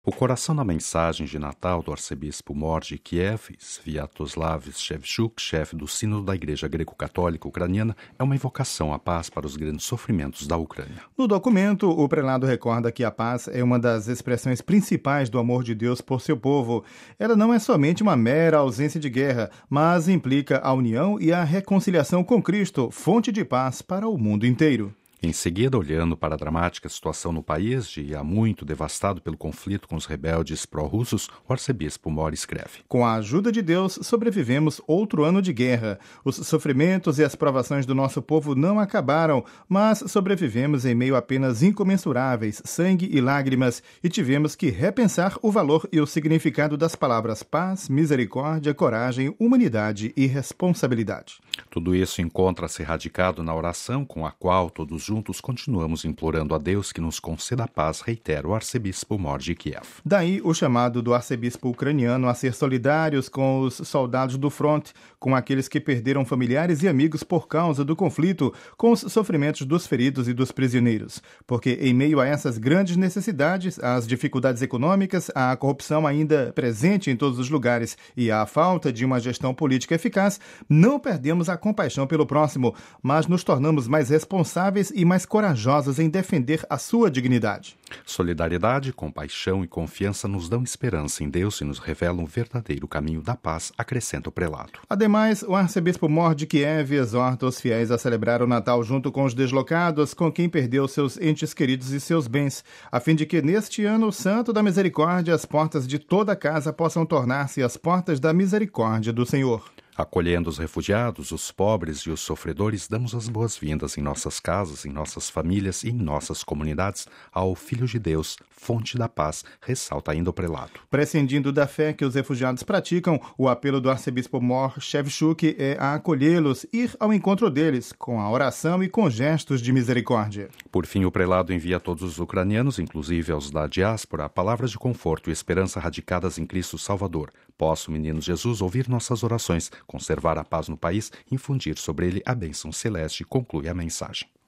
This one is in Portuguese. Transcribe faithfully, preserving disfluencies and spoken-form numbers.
O coração da mensagem de Natal do arcebispo Mor de Kiev, Sviatoslav Shevchuk, chefe do Sínodo da Igreja Greco-Católica Ucraniana, é uma invocação à paz para os grandes sofrimentos da Ucrânia. No documento, o prelado recorda que a paz é uma das expressões principais do amor de Deus por seu povo. Ela não é somente uma mera ausência de guerra, mas implica a união e a reconciliação com Cristo, fonte de paz para o mundo inteiro. Em seguida, olhando para a dramática situação no país, de há muito devastado pelo conflito com os rebeldes pró-russos, o arcebispo Mor escreve: Com a ajuda de Deus, sobrevivemos outro ano de guerra. Os sofrimentos e as provações do nosso povo não acabaram, mas sobrevivemos em meio a penas incomensuráveis, sangue e lágrimas, e tivemos que repensar o valor e o significado das palavras paz, misericórdia, coragem, humanidade e responsabilidade. Tudo isso encontra-se radicado na oração com a qual todos juntos continuamos implorando a Deus que nos conceda a paz, reitera o arcebispo Mor de Kiev. Daí o chamado do arcebispo ucraniano a ser solidários com os soldados do fronte, com aqueles que perderam familiares e amigos por causa do conflito, com os sofrimentos dos feridos e dos prisioneiros. Porque em meio a essas grandes necessidades, as dificuldades econômicas, a corrupção ainda presente em todos os lugares e a falta de uma gestão política eficaz, não perdemos a compaixão pelo próximo, mas nos tornamos mais responsáveis e mais corajosos em defender a sua dignidade. Solidariedade, compaixão e confiança nos dão esperança em Deus e nos revelam o verdadeiro caminho da paz, acrescenta o prelado. Ademais, o arcebispo Mor de Kiev exorta os fiéis a celebrar o Natal junto com os deslocados, com quem perdeu seus entes queridos e seus bens, a fim de que neste ano santo da misericórdia as portas de toda a casa possam tornar-se as portas da misericórdia do Senhor. Acolhendo os refugiados, os pobres e os sofredores, damos as boas-vindas em nossas casas, em nossas famílias e em nossas comunidades ao Filho de Deus, fonte da paz, ressalta ainda o prelado. Prescindindo da fé que os refugiados praticam, o apelo do arcebispo Mor Shevchuk é a acolhê-los, ir ao encontro deles, com a oração e com gestos de misericórdia. Por fim, o prelado envia a todos os ucranianos, inclusive aos da diáspora, palavras de conforto e esperança radicadas em Cristo Salvador. Possa o menino Jesus ouvir nossas orações, conservar a paz no país e infundir sobre ele a bênção celeste, conclui a mensagem.